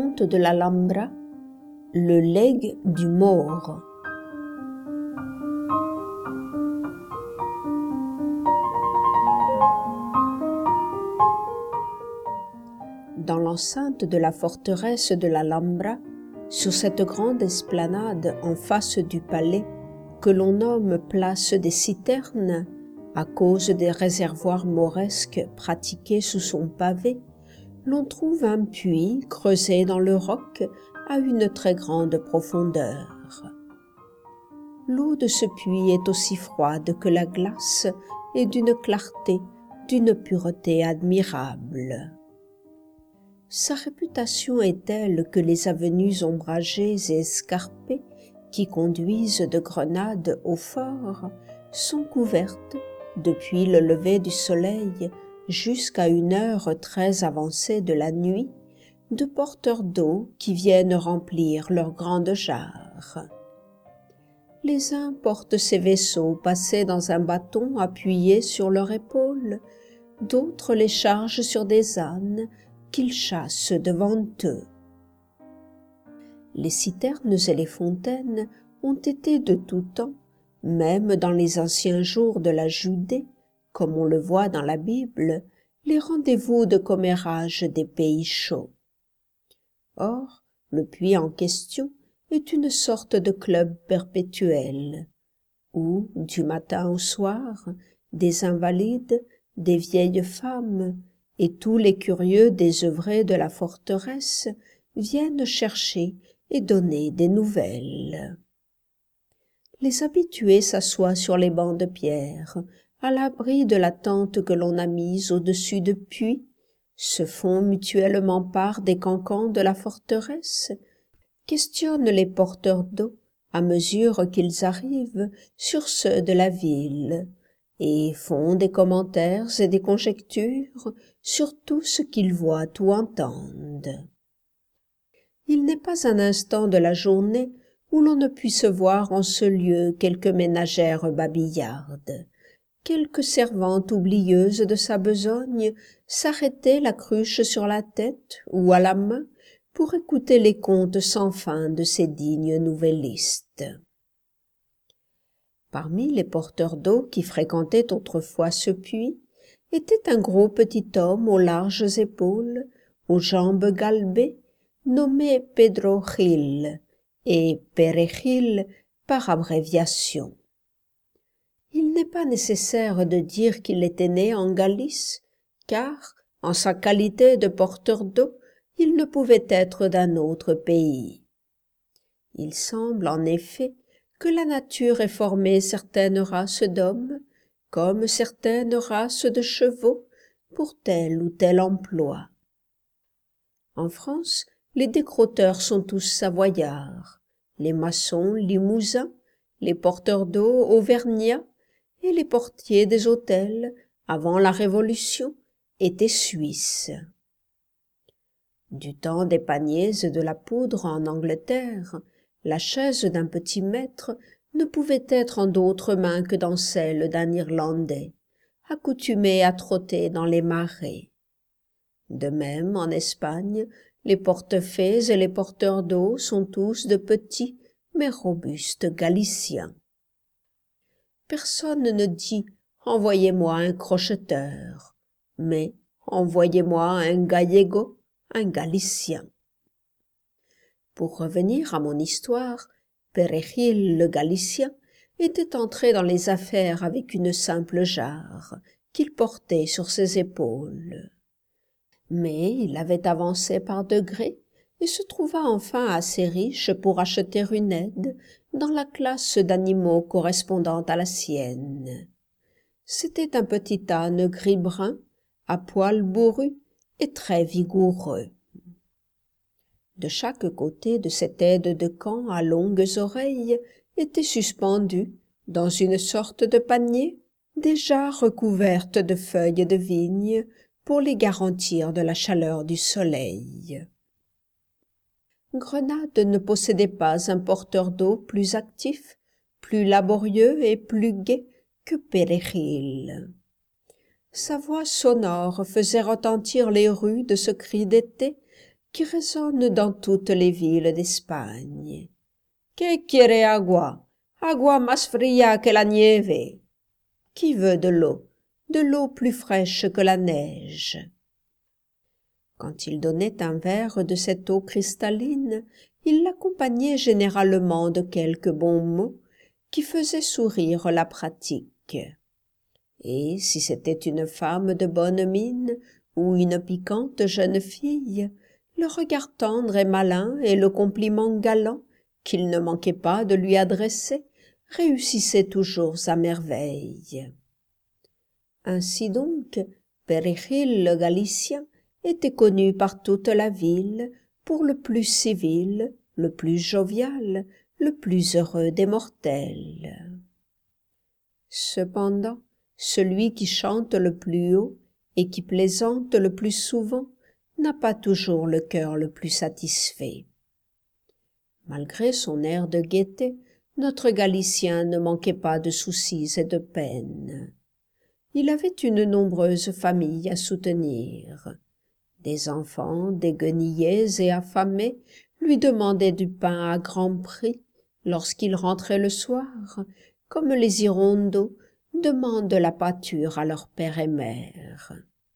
l'enceinte de l'Alhambra, le legs du mort. Dans l'enceinte de la forteresse de l'Alhambra, sur cette grande esplanade en face du palais, que l'on nomme place des Citernes, à cause des réservoirs mauresques pratiqués sous son pavé, l'on trouve un puits creusé dans le roc à une très grande profondeur. L'eau de ce puits est aussi froide que la glace et d'une clarté, d'une pureté admirable. Sa réputation est telle que les avenues ombragées et escarpées qui conduisent de Grenade au fort sont couvertes, depuis le lever du soleil jusqu'à une heure très avancée de la nuit, de porteurs d'eau qui viennent remplir leurs grandes jarres. Les uns portent ces vaisseaux passés dans un bâton appuyé sur leur épaule, d'autres les chargent sur des ânes qu'ils chassent devant eux. Les citernes et les fontaines ont été de tout temps, même dans les anciens jours de la Judée, comme on le voit dans la Bible, les rendez-vous de commérage des pays chauds. Or, le puits en question est une sorte de club perpétuel, où, du matin au soir, des invalides, des vieilles femmes et tous les curieux désœuvrés de la forteresse viennent chercher et donner des nouvelles. Les habitués s'assoient sur les bancs de pierre, à l'abri de la tente que l'on a mise au-dessus de puits, se font mutuellement part des cancans de la forteresse, questionnent les porteurs d'eau à mesure qu'ils arrivent sur ceux de la ville, et font des commentaires et des conjectures sur tout ce qu'ils voient ou entendent. Il n'est pas un instant de la journée où l'on ne puisse voir en ce lieu quelque ménagère babillarde, quelque servante oublieuse de sa besogne s'arrêter la cruche sur la tête ou à la main pour écouter les contes sans fin de ces dignes nouvellistes. Parmi les porteurs d'eau qui fréquentaient autrefois ce puits était un gros petit homme aux larges épaules, aux jambes galbées, nommé Pedro Gil, et Pere Gil par abréviation. Il n'est pas nécessaire de dire qu'il était né en Galice, car, en sa qualité de porteur d'eau, il ne pouvait être d'un autre pays. Il semble, en effet, que la nature ait formé certaines races d'hommes, comme certaines races de chevaux, pour tel ou tel emploi. En France, les décrotteurs sont tous savoyards, les maçons limousins, les porteurs d'eau auvergnats, et les portiers des hôtels, avant la Révolution, étaient suisses. Du temps des paniers et de la poudre en Angleterre, la chaise d'un petit maître ne pouvait être en d'autres mains que dans celle d'un Irlandais, accoutumé à trotter dans les marais. De même, en Espagne, les portefaix et les porteurs d'eau sont tous de petits mais robustes Galiciens. Personne ne dit « envoyez-moi un crocheteur », mais « envoyez-moi un gallego, un Galicien ». Pour revenir à mon histoire, Pere Gil le Galicien était entré dans les affaires avec une simple jarre qu'il portait sur ses épaules. Mais il avait avancé par degrés et se trouva enfin assez riche pour acheter une aide dans la classe d'animaux correspondant à la sienne. C'était un petit âne gris-brun, à poil bourru et très vigoureux. De chaque côté de cette aide de camp à longues oreilles étaient suspendues, dans une sorte de panier, des jarres recouvertes de feuilles de vigne pour les garantir de la chaleur du soleil. Grenade ne possédait pas un porteur d'eau plus actif, plus laborieux et plus gai que Pere Gil. Sa voix sonore faisait retentir les rues de ce cri d'été qui résonne dans toutes les villes d'Espagne. « Que quiere agua? Agua más fría que la nieve. » Qui veut de l'eau plus fraîche que la neige. Quand il donnait un verre de cette eau cristalline, il l'accompagnait généralement de quelques bons mots qui faisaient sourire la pratique. Et si c'était une femme de bonne mine ou une piquante jeune fille, le regard tendre et malin et le compliment galant qu'il ne manquait pas de lui adresser réussissaient toujours à merveille. Ainsi donc, Pérégil le Galicien était connu par toute la ville pour le plus civil, le plus jovial, le plus heureux des mortels. Cependant, celui qui chante le plus haut et qui plaisante le plus souvent n'a pas toujours le cœur le plus satisfait. Malgré son air de gaieté, notre Galicien ne manquait pas de soucis et de peines. Il avait une nombreuse famille à soutenir. Des enfants déguenillés et affamés lui demandaient du pain à grand prix lorsqu'il rentrait le soir, comme les hirondeaux demandent la pâture à leur père et mère.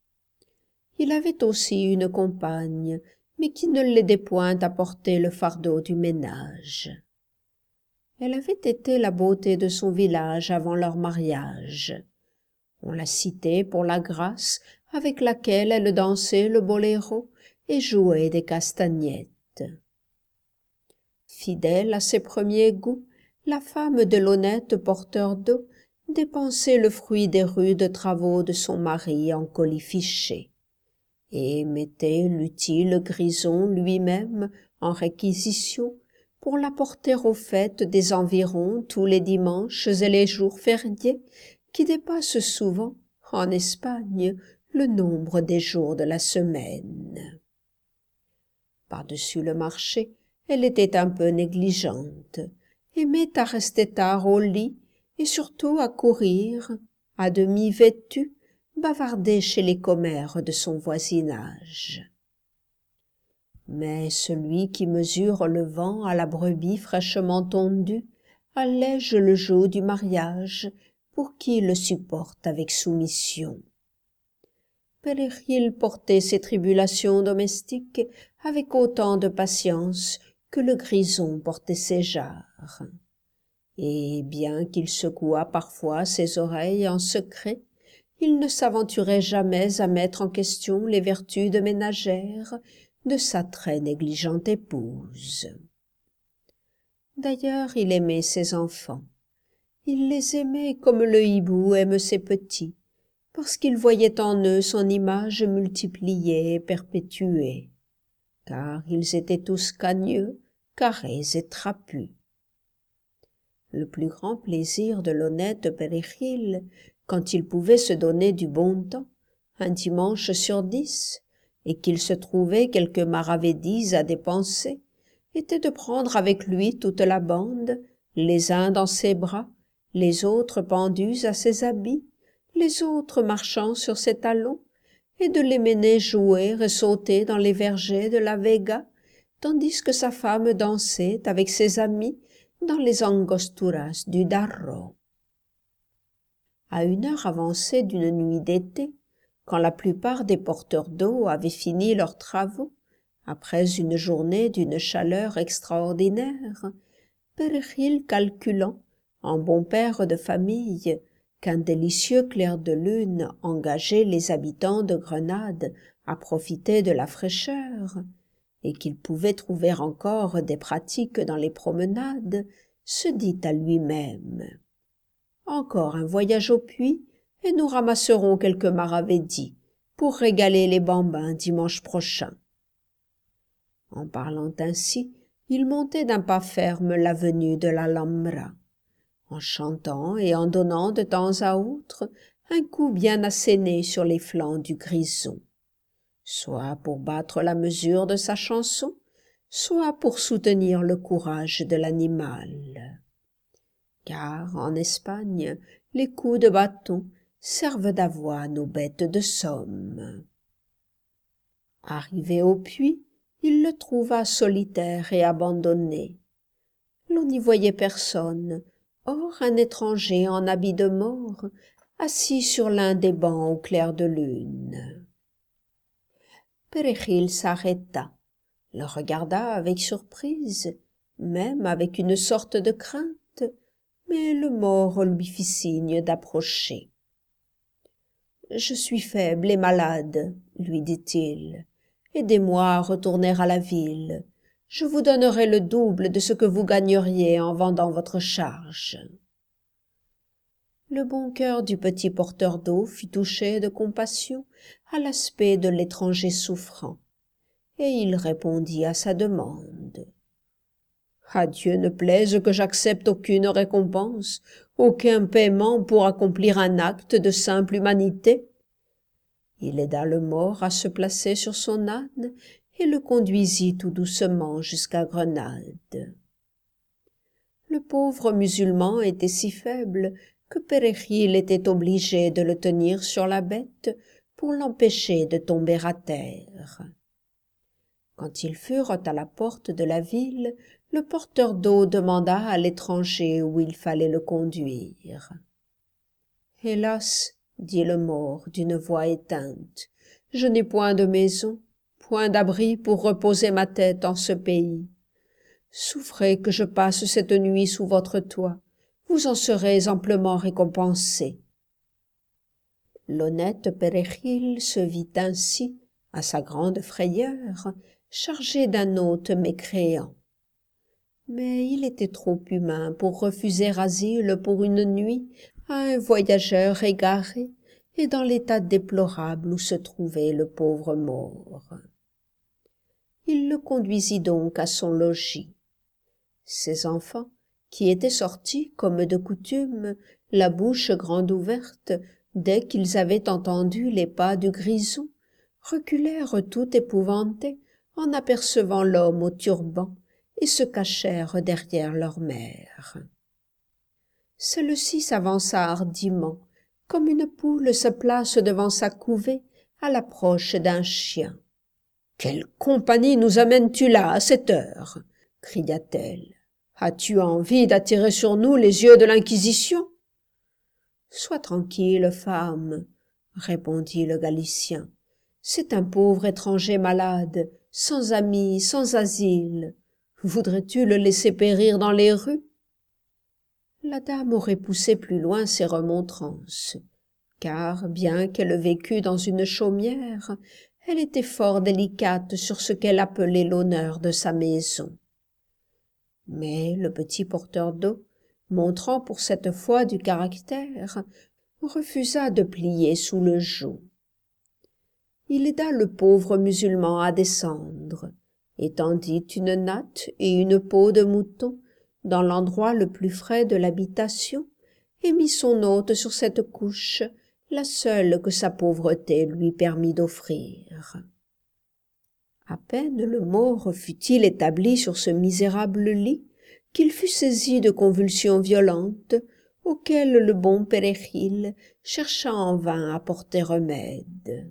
Il avait aussi une compagne, mais qui ne l'aidait point à porter le fardeau du ménage. Elle avait été la beauté de son village avant leur mariage. On la citait pour la grâce avec laquelle elle dansait le boléro et jouait des castagnettes. Fidèle à ses premiers goûts, la femme de l'honnête porteur d'eau dépensait le fruit des rudes travaux de son mari en colifichets, et mettait l'utile Grison lui-même en réquisition pour la porter aux fêtes des environs tous les dimanches et les jours fériés qui dépassent souvent, en Espagne, le nombre des jours de la semaine. Par-dessus le marché, elle était un peu négligente, aimait à rester tard au lit et surtout à courir, à demi vêtue, bavarder chez les commères de son voisinage. Mais celui qui mesure le vent à la brebis fraîchement tondue allège le joug du mariage pour qui le supporte avec soumission. Pérégil portait ses tribulations domestiques avec autant de patience que le Grison portait ses jarres. Et bien qu'il secouât parfois ses oreilles en secret, il ne s'aventurait jamais à mettre en question les vertus de ménagère de sa très négligente épouse. D'ailleurs, il aimait ses enfants. Il les aimait comme le hibou aime ses petits, parce qu'il voyait en eux son image multipliée et perpétuée, car ils étaient tous cagneux, carrés et trapus. Le plus grand plaisir de l'honnête Pérégil, quand il pouvait se donner du bon temps, un dimanche sur 10, et qu'il se trouvait quelques maravédis à dépenser, était de prendre avec lui toute la bande, les uns dans ses bras, les autres pendus à ses habits, les autres marchant sur ses talons, et de les mener jouer et sauter dans les vergers de la Vega, tandis que sa femme dansait avec ses amis dans les angosturas du Darro. À une heure avancée d'une nuit d'été, quand la plupart des porteurs d'eau avaient fini leurs travaux, après une journée d'une chaleur extraordinaire, Pérégil calculant, en bon père de famille, qu'un délicieux clair de lune engageait les habitants de Grenade à profiter de la fraîcheur, et qu'il pouvait trouver encore des pratiques dans les promenades, se dit à lui-même: « Encore un voyage au puits, et nous ramasserons quelques maravédis pour régaler les bambins dimanche prochain. » En parlant ainsi, il montait d'un pas ferme l'avenue de l'Alhambra, en chantant et en donnant de temps à autre un coup bien asséné sur les flancs du Grison, soit pour battre la mesure de sa chanson, soit pour soutenir le courage de l'animal. Car, en Espagne, les coups de bâton servent d'avoine aux bêtes de somme. Arrivé au puits, il le trouva solitaire et abandonné. L'on n'y voyait personne, hors un étranger en habit de mort, assis sur l'un des bancs au clair de lune. Péréchil s'arrêta, le regarda avec surprise, même avec une sorte de crainte, mais le mort lui fit signe d'approcher. « Je suis faible et malade, lui dit-il. Aidez-moi à retourner à la ville. Je vous donnerai le double de ce que vous gagneriez en vendant votre charge. » Le bon cœur du petit porteur d'eau fut touché de compassion à l'aspect de l'étranger souffrant, et il répondit à sa demande. « À Dieu ne plaise que j'accepte aucune récompense, aucun paiement pour accomplir un acte de simple humanité. » Il aida le mort à se placer sur son âne et le conduisit tout doucement jusqu'à Grenade. Le pauvre musulman était si faible que Péréchil était obligé de le tenir sur la bête pour l'empêcher de tomber à terre. Quand ils furent à la porte de la ville, le porteur d'eau demanda à l'étranger où il fallait le conduire. « Hélas, dit le mort d'une voix éteinte, je n'ai point de maison, point d'abri pour reposer ma tête en ce pays. Souffrez que je passe cette nuit sous votre toit, vous en serez amplement récompensé. » L'honnête Péréchil se vit ainsi, à sa grande frayeur, chargé d'un hôte mécréant. Mais il était trop humain pour refuser asile pour une nuit à un voyageur égaré et dans l'état déplorable où se trouvait le pauvre mort. Il le conduisit donc à son logis. Ses enfants, qui étaient sortis, comme de coutume, la bouche grande ouverte, dès qu'ils avaient entendu les pas du grison, reculèrent tout épouvantés en apercevant l'homme au turban et se cachèrent derrière leur mère. Celle-ci s'avança hardiment, comme une poule se place devant sa couvée à l'approche d'un chien. « Quelle compagnie nous amènes-tu là à cette heure ?» cria-t-elle. « As-tu envie d'attirer sur nous les yeux de l'Inquisition ?»« Sois tranquille, femme, » répondit le Galicien. « C'est un pauvre étranger malade, sans amis, sans asile. Voudrais-tu le laisser périr dans les rues ?» La dame aurait poussé plus loin ses remontrances, car, bien qu'elle vécût dans une chaumière, elle était fort délicate sur ce qu'elle appelait l'honneur de sa maison. Mais le petit porteur d'eau, montrant pour cette fois du caractère, refusa de plier sous le joug. Il aida le pauvre musulman à descendre, étendit une natte et une peau de mouton dans l'endroit le plus frais de l'habitation et mit son hôte sur cette couche, la seule que sa pauvreté lui permit d'offrir. À peine le mort fut-il établi sur ce misérable lit qu'il fut saisi de convulsions violentes auxquelles le bon Péréchil chercha en vain à porter remède.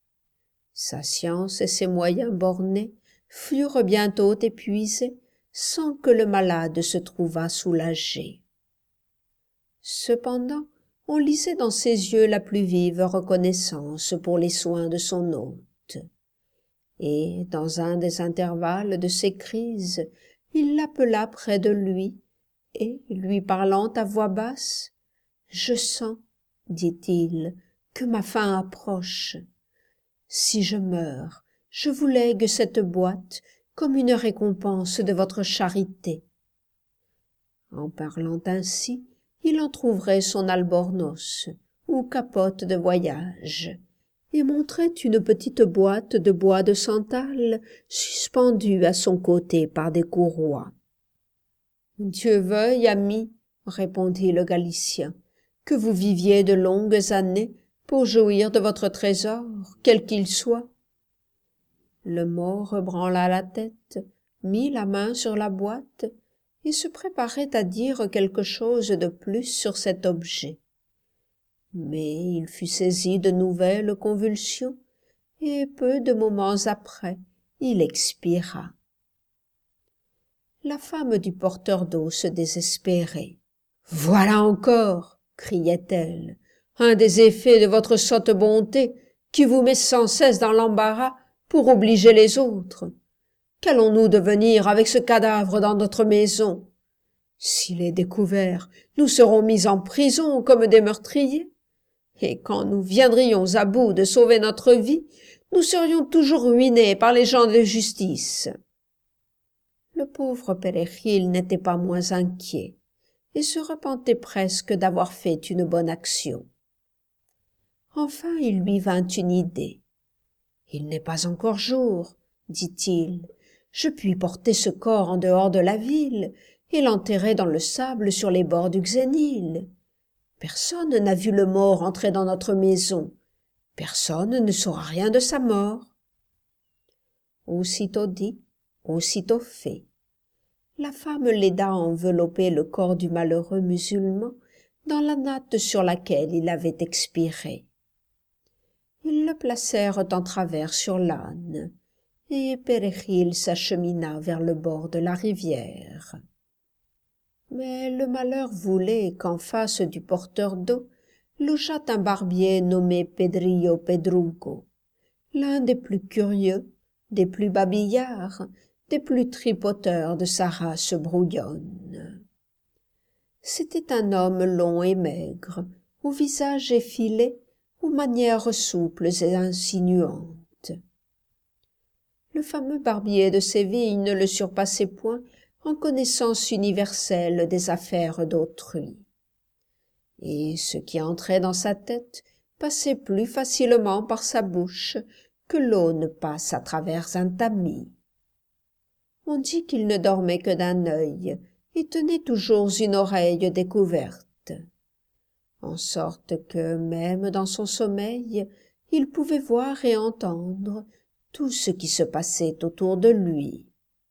Sa science et ses moyens bornés furent bientôt épuisés sans que le malade se trouvât soulagé. Cependant, on lisait dans ses yeux la plus vive reconnaissance pour les soins de son hôte. Et, dans un des intervalles de ses crises, il l'appela près de lui, et, lui parlant à voix basse, « Je sens, dit-il, que ma fin approche. Si je meurs, je vous lègue cette boîte comme une récompense de votre charité. » En parlant ainsi, il entr'ouvrait son albornoz, ou capote de voyage, et montrait une petite boîte de bois de santal suspendue à son côté par des courroies. « Dieu veuille, ami, répondit le Galicien, que vous viviez de longues années pour jouir de votre trésor, quel qu'il soit. » Le mort branla la tête, mit la main sur la boîte et se préparait à dire quelque chose de plus sur cet objet. Mais il fut saisi de nouvelles convulsions, et peu de moments après, il expira. La femme du porteur d'eau se désespérait. « Voilà encore, criait-elle, un des effets de votre sotte bonté qui vous met sans cesse dans l'embarras pour obliger les autres. Qu'allons-nous devenir avec ce cadavre dans notre maison? S'il est découvert, nous serons mis en prison comme des meurtriers. Et quand nous viendrions à bout de sauver notre vie, nous serions toujours ruinés par les gens de justice. » Le pauvre Péréchil n'était pas moins inquiet et se repentait presque d'avoir fait une bonne action. Enfin il lui vint une idée. « Il n'est pas encore jour, dit-il. Je puis porter ce corps en dehors de la ville et l'enterrer dans le sable sur les bords du Xénil. Personne n'a vu le mort entrer dans notre maison. Personne ne saura rien de sa mort. » Aussitôt dit, aussitôt fait. La femme l'aida à envelopper le corps du malheureux musulman dans la natte sur laquelle il avait expiré. Ils le placèrent en travers sur l'âne, et Péréchil s'achemina vers le bord de la rivière. Mais le malheur voulait qu'en face du porteur d'eau logeât un barbier nommé Pedrillo Pedrugo, l'un des plus curieux, des plus babillards, des plus tripoteurs de sa race brouillonne. C'était un homme long et maigre, au visage effilé, aux manières souples et insinuantes. Le fameux barbier de Séville ne le surpassait point en connaissance universelle des affaires d'autrui. Et ce qui entrait dans sa tête passait plus facilement par sa bouche que l'eau ne passe à travers un tamis. On dit qu'il ne dormait que d'un œil et tenait toujours une oreille découverte, en sorte que même dans son sommeil il pouvait voir et entendre tout ce qui se passait autour de lui.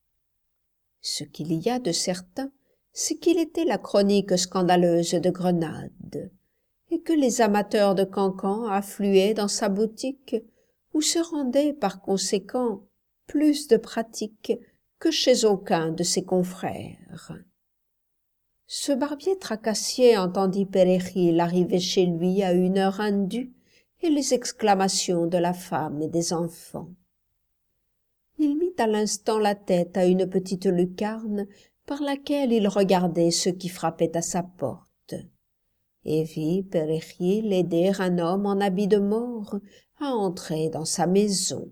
Ce qu'il y a de certain, c'est qu'il était la chronique scandaleuse de Grenade, et que les amateurs de cancans affluaient dans sa boutique, où se rendait par conséquent plus de pratique que chez aucun de ses confrères. Ce barbier tracassier entendit Péréchil arriver chez lui à une heure indue et les exclamations de la femme et des enfants. Il mit à l'instant la tête à une petite lucarne par laquelle il regardait ceux qui frappaient à sa porte, et vit Péréchil aider un homme en habit de mort à entrer dans sa maison.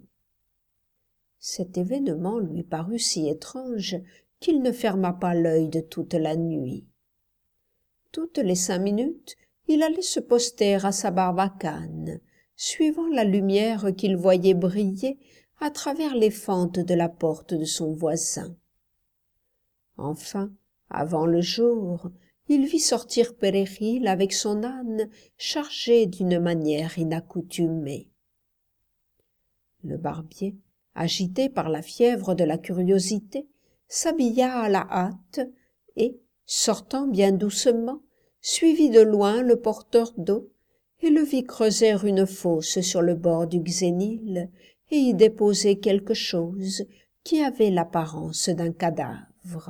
Cet événement lui parut si étrange qu'il ne ferma pas l'œil de toute la nuit. Toutes les 5 minutes, il allait se poster à sa barbacane, suivant la lumière qu'il voyait briller à travers les fentes de la porte de son voisin. Enfin, avant le jour, il vit sortir Péréchil avec son âne chargé d'une manière inaccoutumée. Le barbier, agité par la fièvre de la curiosité, s'habilla à la hâte et, sortant bien doucement, suivit de loin le porteur d'eau et le vit creuser une fosse sur le bord du Xénil et y déposer quelque chose qui avait l'apparence d'un cadavre.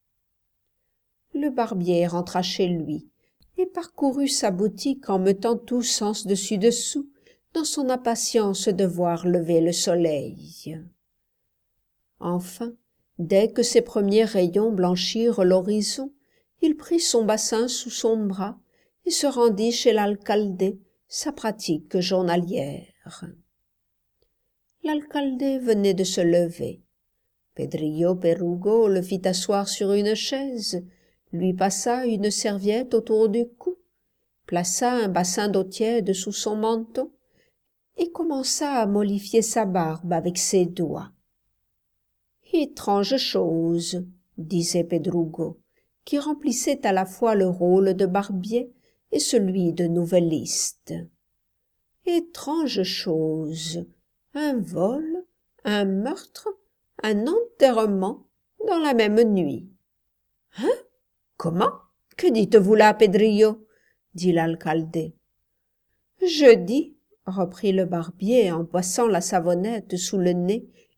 Le barbier rentra chez lui et parcourut sa boutique en mettant tout sens dessus-dessous dans son impatience de voir lever le soleil. Enfin, dès que ses premiers rayons blanchirent l'horizon, il prit son bassin sous son bras et se rendit chez l'alcaldé, sa pratique journalière. L'alcaldé venait de se lever. Pedrillo Pedrugo le fit asseoir sur une chaise, lui passa une serviette autour du cou, plaça un bassin d'eau tiède sous son menton et commença à mollifter sa barbe avec ses doigts. « Étrange chose, disait Pedrugo, qui remplissait à la fois le rôle de barbier et celui de nouvelliste. Étrange chose, un vol, un meurtre, un enterrement dans la même nuit. « Hein? Comment? Que dites-vous là, Pedrillo? » dit l'alcaldé. « Je dis, reprit le barbier en passant la savonnette sous le nez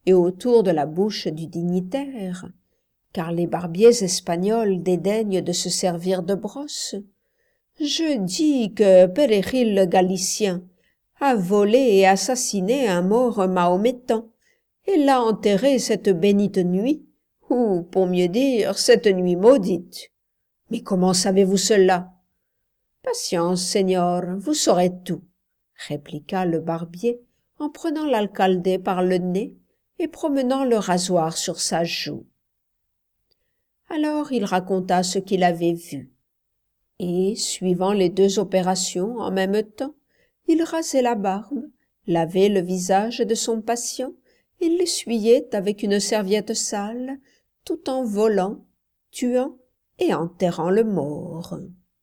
et autour de la bouche du dignitaire, car les barbiers espagnols dédaignent de se servir de brosse. Je dis que Pérechil le Galicien a volé et assassiné un mort mahométan, et l'a enterré cette bénite nuit, ou, pour mieux dire, cette nuit maudite. Mais comment savez-vous cela? Patience, Seigneur, vous saurez tout, répliqua le barbier en prenant l'alcalde par le nez et promenant le rasoir sur sa joue. Alors il raconta ce qu'il avait vu, et, suivant les deux opérations en même temps, il rasait la barbe, lavait le visage de son patient et l'essuyait avec une serviette sale, tout en volant, tuant et enterrant le mort.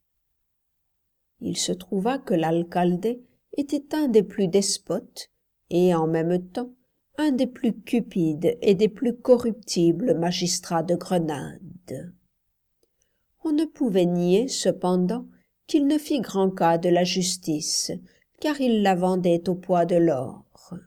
Il se trouva que l'alcalde était un des plus despotes et, en même temps, un des plus cupides et des plus corruptibles magistrats de Grenade. On ne pouvait nier, cependant, qu'il ne fît grand cas de la justice, car il la vendait au poids de l'or.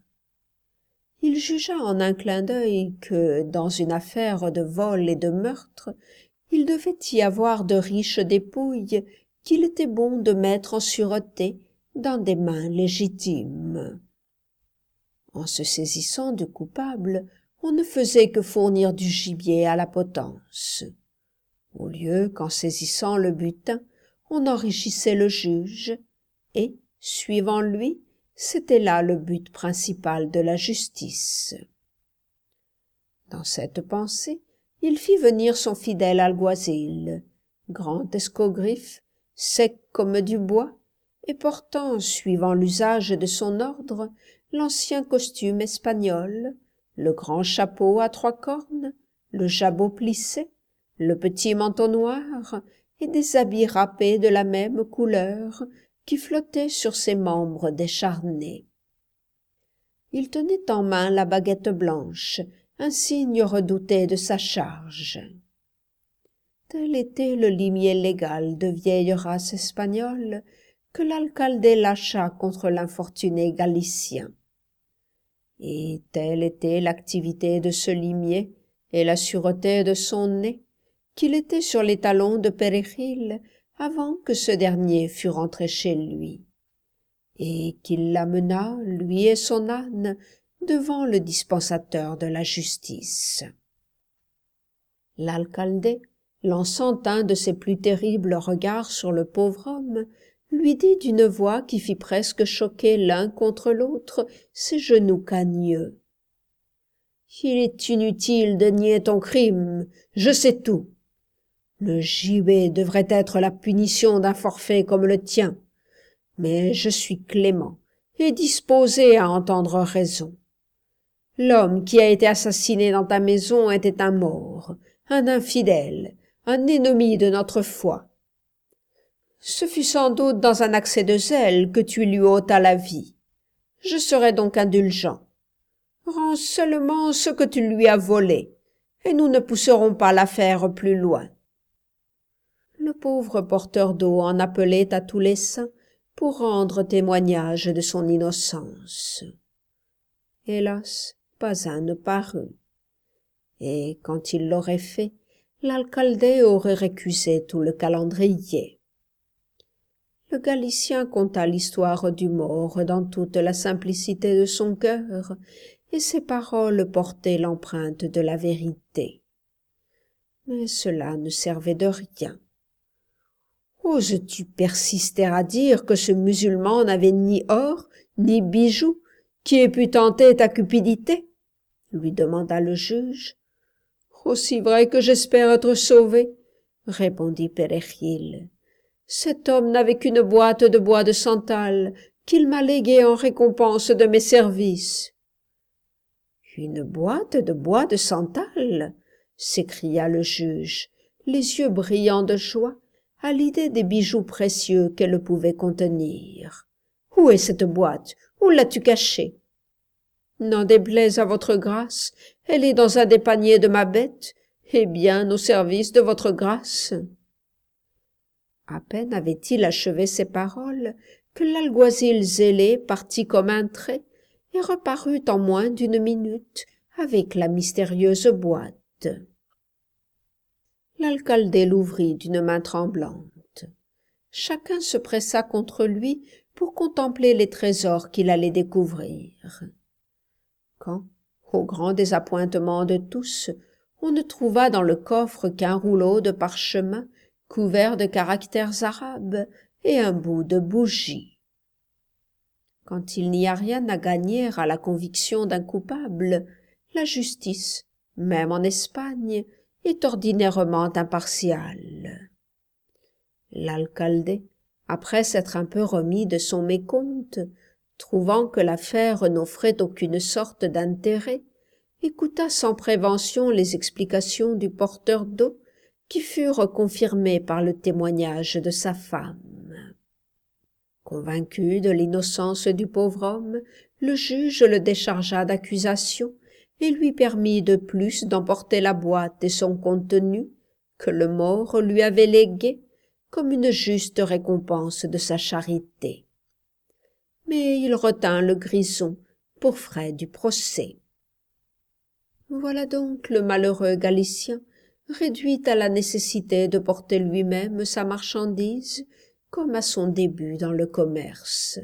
Il jugea en un clin d'œil que, dans une affaire de vol et de meurtre, il devait y avoir de riches dépouilles qu'il était bon de mettre en sûreté dans des mains légitimes. En se saisissant du coupable, on ne faisait que fournir du gibier à la potence. Au lieu qu'en saisissant le butin, on enrichissait le juge, et, suivant lui, c'était là le but principal de la justice. Dans cette pensée, il fit venir son fidèle alguazil, grand escogriffe, sec comme du bois, et portant, suivant l'usage de son ordre, l'ancien costume espagnol, le grand chapeau à 3 cornes, le jabot plissé, le petit manteau noir et des habits râpés de la même couleur qui flottaient sur ses membres décharnés. Il tenait en main la baguette blanche, un signe redouté de sa charge. Tel était le limier légal de vieille race espagnole que l'alcalde lâcha contre l'infortuné Galicien. Et telle était l'activité de ce limier et la sûreté de son nez, qu'il était sur les talons de Pérechil avant que ce dernier fût rentré chez lui, et qu'il l'amena, lui et son âne, devant le dispensateur de la justice. L'alcalde, lançant un de ses plus terribles regards sur le pauvre homme, lui dit d'une voix qui fit presque choquer l'un contre l'autre ses genoux cagneux. « Il est inutile de nier ton crime, je sais tout. Le gibet devrait être la punition d'un forfait comme le tien, mais je suis clément et disposé à entendre raison. L'homme qui a été assassiné dans ta maison était un mort, un infidèle, un ennemi de notre foi. Ce fut sans doute dans un accès de zèle que tu lui ôtas la vie. Je serai donc indulgent. Rends seulement ce que tu lui as volé, et nous ne pousserons pas l'affaire plus loin. » Le pauvre porteur d'eau en appelait à tous les saints pour rendre témoignage de son innocence. Hélas, pas un ne parut, et quand il l'aurait fait, l'alcalde aurait récusé tout le calendrier. Le Galicien conta l'histoire du mort dans toute la simplicité de son cœur, et ses paroles portaient l'empreinte de la vérité. Mais cela ne servait de rien. « Oses-tu persister à dire que ce musulman n'avait ni or, ni bijoux, qui ait pu tenter ta cupidité ?» lui demanda le juge. « Aussi vrai que j'espère être sauvé, » répondit Pérechil. « Cet homme n'avait qu'une boîte de bois de santal qu'il m'a léguée en récompense de mes services. »« Une boîte de bois de santal ?» s'écria le juge, les yeux brillants de joie à l'idée des bijoux précieux qu'elle pouvait contenir. « Où est cette boîte? Où l'as-tu cachée? »« N'en déplaise à votre grâce, elle est dans un des paniers de ma bête, et bien au service de votre grâce. » À peine avait-il achevé ces paroles que l'alguazil zélé partit comme un trait et reparut en moins d'une minute avec la mystérieuse boîte. L'alcalde l'ouvrit d'une main tremblante. Chacun se pressa contre lui pour contempler les trésors qu'il allait découvrir. Quand, au grand désappointement de tous, on ne trouva dans le coffre qu'un rouleau de parchemin couvert de caractères arabes et un bout de bougie. Quand il n'y a rien à gagner à la conviction d'un coupable, la justice, même en Espagne, est ordinairement impartiale. L'alcalde, après s'être un peu remis de son mécompte, trouvant que l'affaire n'offrait aucune sorte d'intérêt, écouta sans prévention les explications du porteur d'eau qui furent confirmées par le témoignage de sa femme. Convaincu de l'innocence du pauvre homme, le juge le déchargea d'accusations et lui permit de plus d'emporter la boîte et son contenu que le mort lui avait légué comme une juste récompense de sa charité. Mais il retint le grison pour frais du procès. Voilà donc le malheureux Galicien réduit à la nécessité de porter lui-même sa marchandise comme à son début dans le commerce.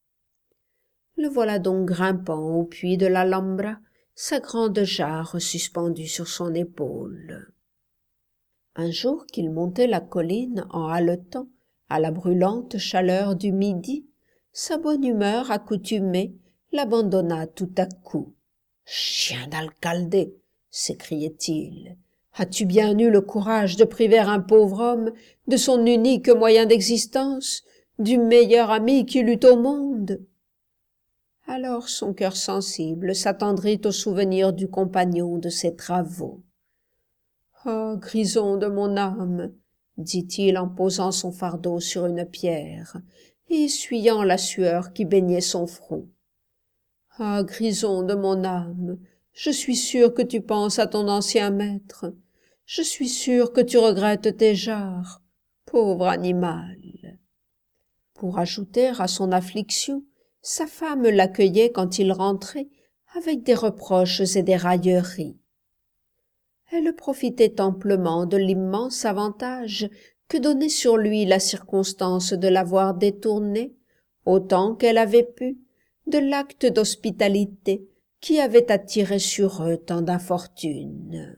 Le voilà donc grimpant au puits de l'Alhambra, sa grande jarre suspendue sur son épaule. Un jour qu'il montait la colline en haletant à la brûlante chaleur du midi, sa bonne humeur accoutumée l'abandonna tout à coup. « Chien d'alcalde !» s'écriait-il. « As-tu bien eu le courage de priver un pauvre homme de son unique moyen d'existence, du meilleur ami qu'il eût au monde ?» Alors son cœur sensible s'attendrit au souvenir du compagnon de ses travaux. « Ah, grison de mon âme !» dit-il en posant son fardeau sur une pierre et essuyant la sueur qui baignait son front. « Ah, grison de mon âme, je suis sûr que tu penses à ton ancien maître. Je suis sûr que tu regrettes tes jarres. Pauvre animal !» Pour ajouter à son affliction, sa femme l'accueillait quand il rentrait avec des reproches et des railleries. Elle profitait amplement de l'immense avantage que donnait sur lui la circonstance de l'avoir détourné, autant qu'elle avait pu, de l'acte d'hospitalité qui avait attiré sur eux tant d'infortune.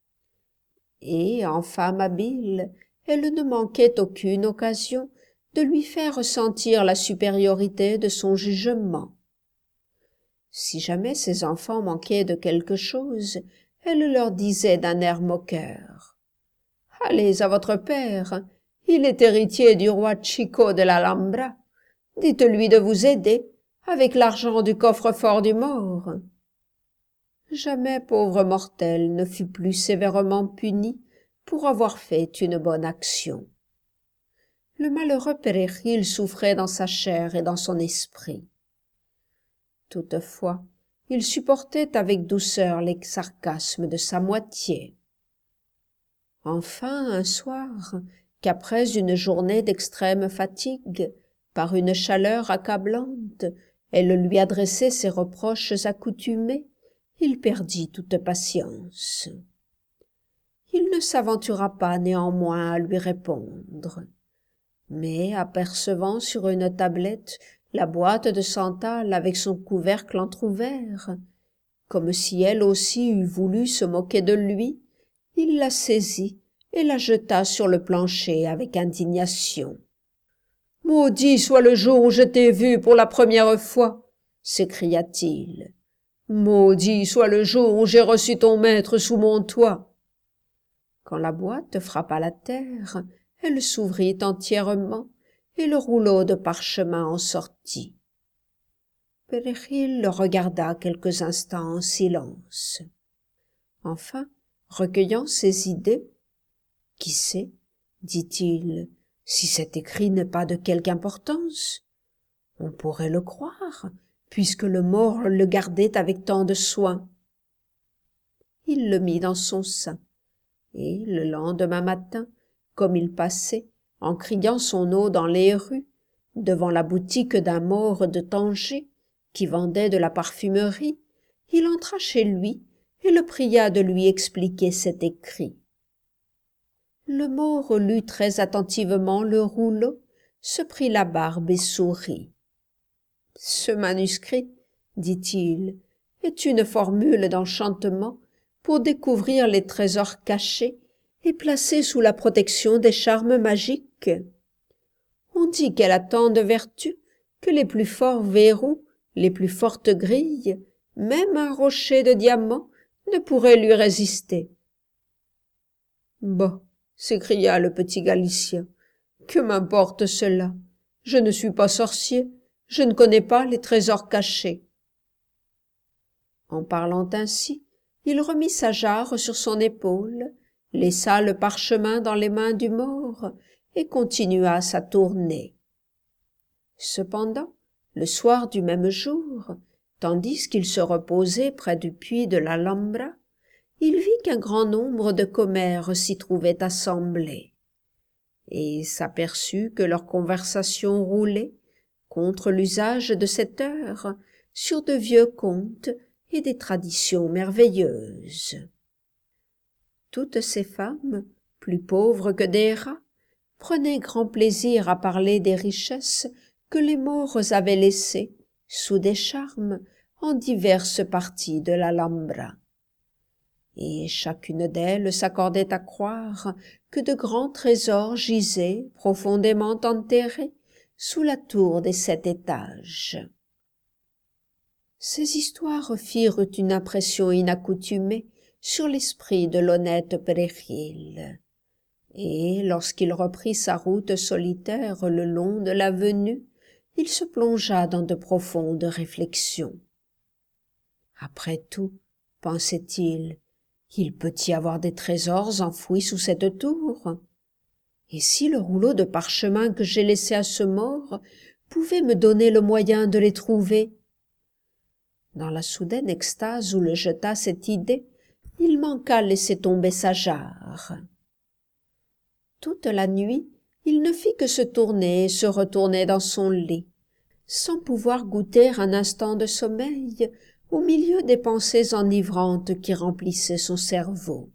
Et, en femme habile, elle ne manquait aucune occasion de lui faire ressentir la supériorité de son jugement. Si jamais ses enfants manquaient de quelque chose, elle leur disait d'un air moqueur: « Allez à votre père, il est héritier du roi Chico de l'Alhambra. Dites-lui de vous aider avec l'argent du coffre-fort du mort. » Jamais pauvre mortel ne fut plus sévèrement puni pour avoir fait une bonne action. Le malheureux Péréchil souffrait dans sa chair et dans son esprit. Toutefois, il supportait avec douceur les sarcasmes de sa moitié. Enfin, un soir, qu'après une journée d'extrême fatigue, par une chaleur accablante, elle lui adressait ses reproches accoutumés, il perdit toute patience. Il ne s'aventura pas néanmoins à lui répondre, mais apercevant sur une tablette la boîte de santal avec son couvercle entr'ouvert, comme si elle aussi eût voulu se moquer de lui, il la saisit et la jeta sur le plancher avec indignation. « Maudit soit le jour où je t'ai vu pour la première fois !» s'écria-t-il. « Maudit soit le jour où j'ai reçu ton maître sous mon toit !» Quand la boîte frappa la terre, elle s'ouvrit entièrement et le rouleau de parchemin en sortit. Péréchil le regarda quelques instants en silence. Enfin, recueillant ses idées, « Qui sait, dit-il, si cet écrit n'est pas de quelque importance? On pourrait le croire, puisque le mort le gardait avec tant de soin. » Il le mit dans son sein, et le lendemain matin, comme il passait, en criant son eau dans les rues, devant la boutique d'un mort de Tanger, qui vendait de la parfumerie, il entra chez lui et le pria de lui expliquer cet écrit. Le mort lut très attentivement le rouleau, se prit la barbe et sourit. « Ce manuscrit, dit-il, est une formule d'enchantement pour découvrir les trésors cachés et placés sous la protection des charmes magiques. On dit qu'elle a tant de vertus que les plus forts verrous, les plus fortes grilles, même un rocher de diamant, ne pourrait lui résister. »« Bah !» s'écria le petit Galicien, « que m'importe cela? Je ne suis pas sorcier, je ne connais pas les trésors cachés. » En parlant ainsi, il remit sa jarre sur son épaule, laissa le parchemin dans les mains du mort et continua sa tournée. Cependant, le soir du même jour, tandis qu'il se reposait près du puits de l'Alhambra, il vit qu'un grand nombre de commères s'y trouvaient assemblés, et s'aperçut que leur conversation roulait, contre l'usage de cette heure, sur de vieux contes et des traditions merveilleuses. Toutes ces femmes, plus pauvres que des rats, prenaient grand plaisir à parler des richesses que les morts avaient laissées, sous des charmes, en diverses parties de l'Alhambra. Et chacune d'elles s'accordait à croire que de grands trésors gisaient, profondément enterrés, sous la tour des 7 étages. Ces histoires firent une impression inaccoutumée sur l'esprit de l'honnête Péréchil, et lorsqu'il reprit sa route solitaire le long de l'avenue, il se plongea dans de profondes réflexions. Après tout, pensait-il, il peut y avoir des trésors enfouis sous cette tour. Et si le rouleau de parchemin que j'ai laissé à ce mort pouvait me donner le moyen de les trouver? Dans la soudaine extase où le jeta cette idée, il manqua laisser tomber sa jarre. Toute la nuit, il ne fit que se tourner et se retourner dans son lit, sans pouvoir goûter un instant de sommeil au milieu des pensées enivrantes qui remplissaient son cerveau.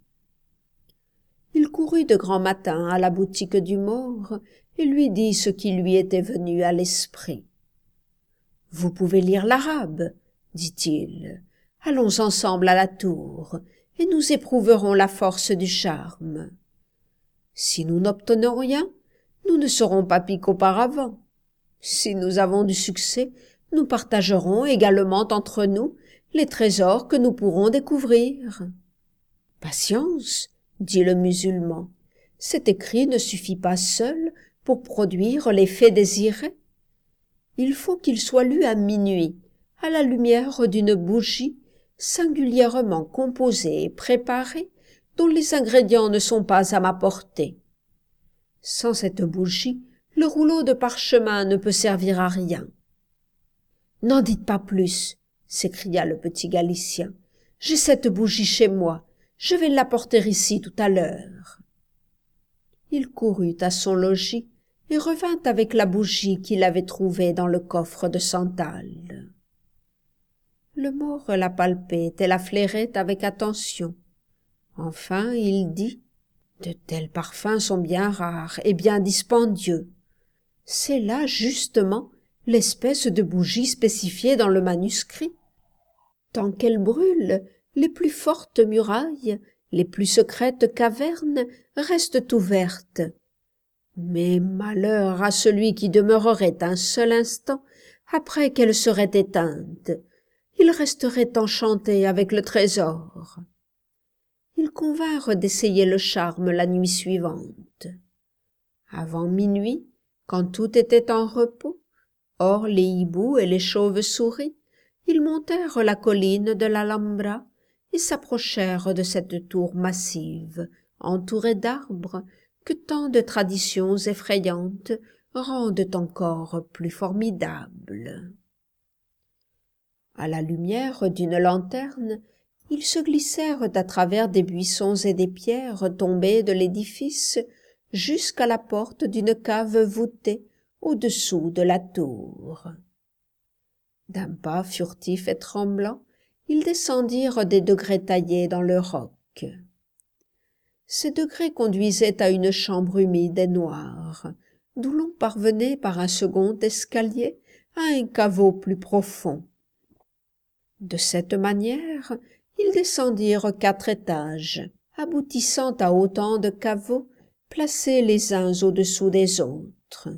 Il courut de grand matin à la boutique du mort et lui dit ce qui lui était venu à l'esprit. « Vous pouvez lire l'arabe, dit-il. Allons ensemble à la tour et nous éprouverons la force du charme. Si nous n'obtenons rien, nous ne serons pas pis qu'auparavant. Si nous avons du succès, nous partagerons également entre nous les trésors que nous pourrons découvrir. »« Patience, dit le musulman, cet écrit ne suffit pas seul pour produire l'effet désiré. Il faut qu'il soit lu à minuit, à la lumière d'une bougie singulièrement composée et préparée, dont les ingrédients ne sont pas à ma portée. Sans cette bougie, le rouleau de parchemin ne peut servir à rien. »« N'en dites pas plus, s'écria le petit Galicien. J'ai cette bougie chez moi, je vais l'apporter ici tout à l'heure. Il courut à son logis et revint avec la bougie qu'il avait trouvée dans le coffre de santal. Le mort la palpait et la flairait avec attention. Enfin il dit « De tels parfums sont bien rares et bien dispendieux. C'est là justement l'espèce de bougie spécifiée dans le manuscrit. Tant qu'elle brûle, les plus fortes murailles, les plus secrètes cavernes restent ouvertes. Mais malheur à celui qui demeurerait un seul instant après qu'elle serait éteinte. Il resterait enchanté avec le trésor. » Ils convinrent d'essayer le charme la nuit suivante. Avant minuit, quand tout était en repos, hors les hiboux et les chauves-souris, ils montèrent la colline de l'Alhambra et s'approchèrent de cette tour massive, entourée d'arbres, que tant de traditions effrayantes rendent encore plus formidables. À la lumière d'une lanterne, ils se glissèrent à travers des buissons et des pierres tombées de l'édifice jusqu'à la porte d'une cave voûtée au-dessous de la tour. D'un pas furtif et tremblant, ils descendirent des degrés taillés dans le roc. Ces degrés conduisaient à une chambre humide et noire, d'où l'on parvenait par un second escalier à un caveau plus profond. De cette manière, ils descendirent 4 étages, aboutissant à autant de caveaux placés les uns au-dessous des autres.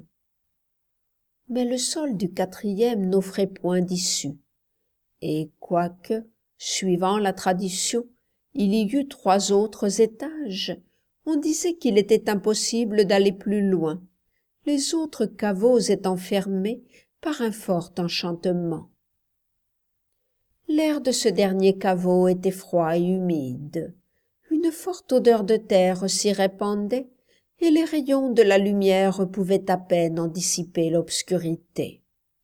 Mais le sol du 4e n'offrait point d'issue, et quoique, suivant la tradition, il y eût 3 autres étages, on disait qu'il était impossible d'aller plus loin, les autres caveaux étant fermés par un fort enchantement. L'air de ce dernier caveau était froid et humide. Une forte odeur de terre s'y répandait, et les rayons de la lumière pouvaient à peine en dissiper l'obscurité.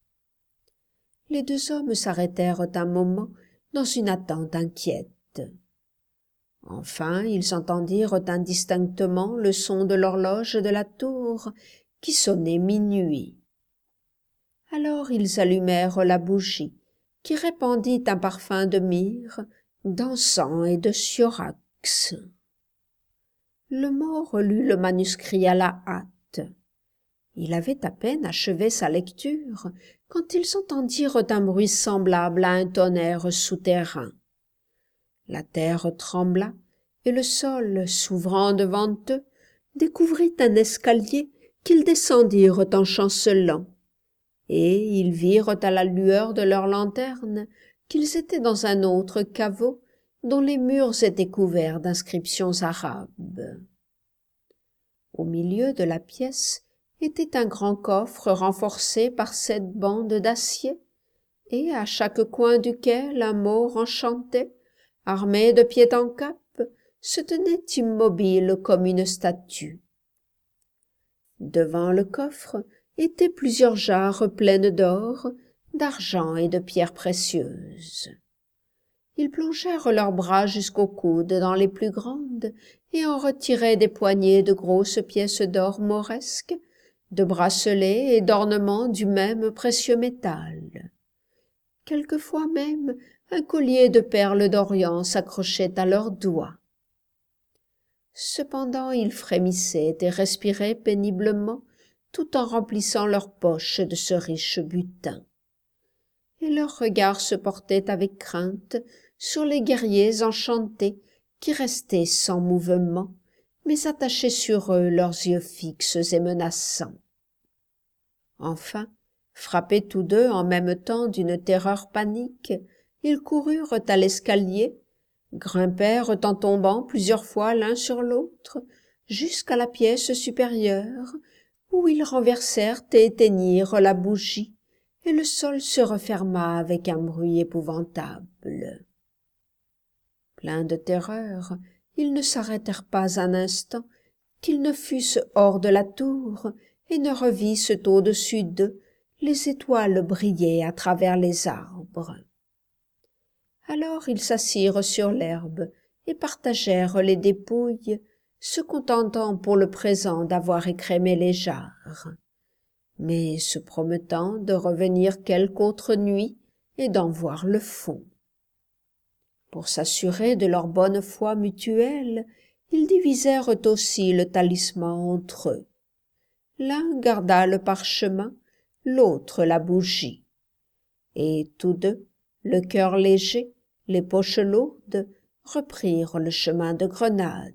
Les 2 hommes s'arrêtèrent un moment dans une attente inquiète. Enfin, ils entendirent indistinctement le son de l'horloge de la tour qui sonnait minuit. Alors ils allumèrent la bougie, qui répandit un parfum de myrrhe, d'encens et de syrox. Le mort lut le manuscrit à la hâte. Il avait à peine achevé sa lecture quand ils entendirent un bruit semblable à un tonnerre souterrain. La terre trembla, et le sol, s'ouvrant devant eux, découvrit un escalier qu'ils descendirent en chancelant, et ils virent à la lueur de leurs lanternes qu'ils étaient dans un autre caveau dont les murs étaient couverts d'inscriptions arabes. Au milieu de la pièce était un grand coffre renforcé par 7 bandes d'acier, et à chaque coin duquel un maure enchanté, armé de pied en cap, se tenait immobile comme une statue. Devant le coffre étaient plusieurs jarres pleines d'or, d'argent et de pierres précieuses. Ils plongèrent leurs bras jusqu'au coude dans les plus grandes et en retiraient des poignées de grosses pièces d'or mauresques, de bracelets et d'ornements du même précieux métal. Quelquefois même un collier de perles d'Orient s'accrochait à leurs doigts. Cependant ils frémissaient et respiraient péniblement, tout en remplissant leurs poches de ce riche butin. Et leurs regards se portaient avec crainte sur les guerriers enchantés qui restaient sans mouvement, mais attachaient sur eux leurs yeux fixes et menaçants. Enfin, frappés tous 2 en même temps d'une terreur panique, ils coururent à l'escalier, grimpèrent en tombant plusieurs fois l'un sur l'autre, jusqu'à la pièce supérieure, où ils renversèrent et éteignirent la bougie, et le sol se referma avec un bruit épouvantable. Pleins de terreur, ils ne s'arrêtèrent pas un instant, qu'ils ne fussent hors de la tour et ne revissent au-dessus d'eux les étoiles briller à travers les arbres. Alors ils s'assirent sur l'herbe et partagèrent les dépouilles, se contentant pour le présent d'avoir écrémé les jarres, mais se promettant de revenir quelque autre nuit et d'en voir le fond. Pour s'assurer de leur bonne foi mutuelle, ils divisèrent aussi le talisman entre eux. L'un garda le parchemin, l'autre la bougie. Et tous 2, le cœur léger, les poches lourdes, reprirent le chemin de Grenade.